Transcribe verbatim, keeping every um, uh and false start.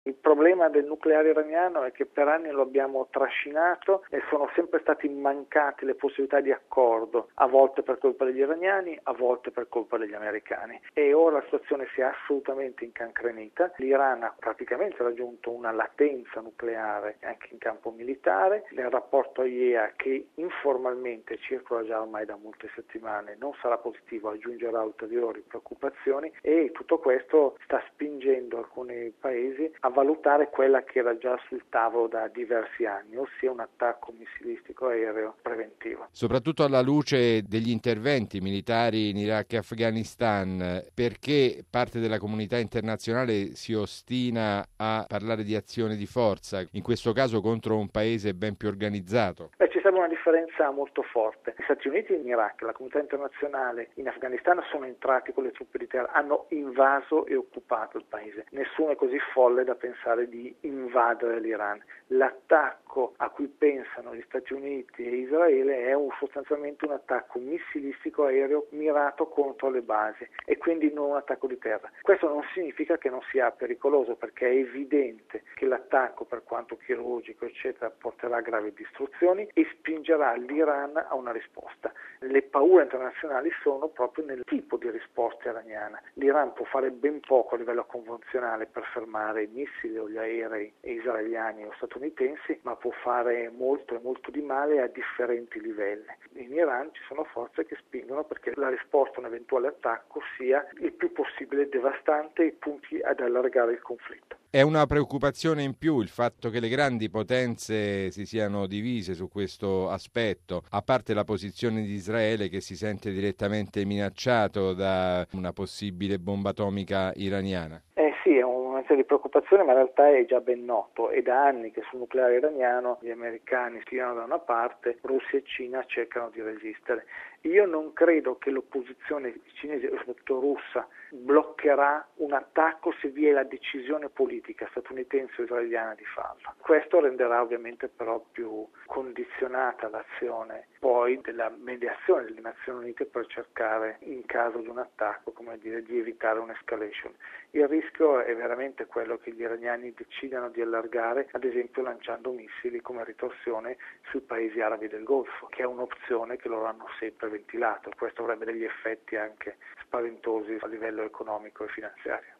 Il problema del nucleare iraniano è che per anni lo abbiamo trascinato e sono sempre stati mancate le possibilità di accordo, a volte per colpa degli iraniani, a volte per colpa degli americani. E ora la situazione si è assolutamente incancrenita. L'Iran ha praticamente raggiunto una latenza nucleare anche in campo militare. Nel rapporto I E A, che informalmente circola già ormai da molte settimane, non sarà positivo, aggiungerà ulteriori preoccupazioni e tutto questo sta spingendo alcuni paesi a valutare quella che era già sul tavolo da diversi anni, ossia un attacco missilistico aereo preventivo. Soprattutto alla luce degli interventi militari in Iraq e Afghanistan, perché parte della comunità internazionale si ostina a parlare di azione di forza, in questo caso contro un paese ben più organizzato? Beh, ci serve una differenza molto forte. Gli Stati Uniti in Iraq, la comunità internazionale in Afghanistan sono entrati con le truppe di terra, hanno invaso e occupato il paese. Nessuno è così folle da pensare di invadere l'Iran. L'attacco a cui pensano gli Stati Uniti e Israele è un, sostanzialmente un attacco missilistico aereo mirato contro le basi e quindi non un attacco di terra. Questo non significa che non sia pericoloso, perché è evidente che l'attacco, per quanto chirurgico eccetera, porterà a gravi distruzioni e spingerà l'Iran a una risposta. Le paure internazionali sono proprio nel tipo di risposta iraniana. L'Iran può fare ben poco a livello convenzionale per fermare i missili o gli aerei israeliani o statunitensi, ma può fare molto e molto di male a differenti livelli. In Iran ci sono forze che spingono perché la risposta a un eventuale attacco sia il più possibile devastante e punti ad allargare il conflitto. È una preoccupazione in più il fatto che le grandi potenze si siano divise su questo aspetto, a parte la posizione di Israele che si sente direttamente minacciato da una possibile bomba atomica iraniana. Eh sì, è un momento di preoccupazione, ma in realtà è già ben noto. È da anni che sul nucleare iraniano gli americani tirano da una parte, Russia e Cina cercano di resistere. Io non credo che l'opposizione cinese, e soprattutto russa, bloccherà un attacco se vi è la decisione politica statunitense o israeliana di farlo. Questo renderà ovviamente però più condizionata l'azione poi della mediazione delle Nazioni Unite per cercare, in caso di un attacco, come dire, di evitare un'escalation. Il rischio è veramente quello che gli iraniani decidano di allargare, ad esempio lanciando missili come ritorsione sui paesi arabi del Golfo, che è un'opzione che loro hanno sempre ventilato. Questo avrebbe degli effetti anche spaventosi a livello economico e finanziario.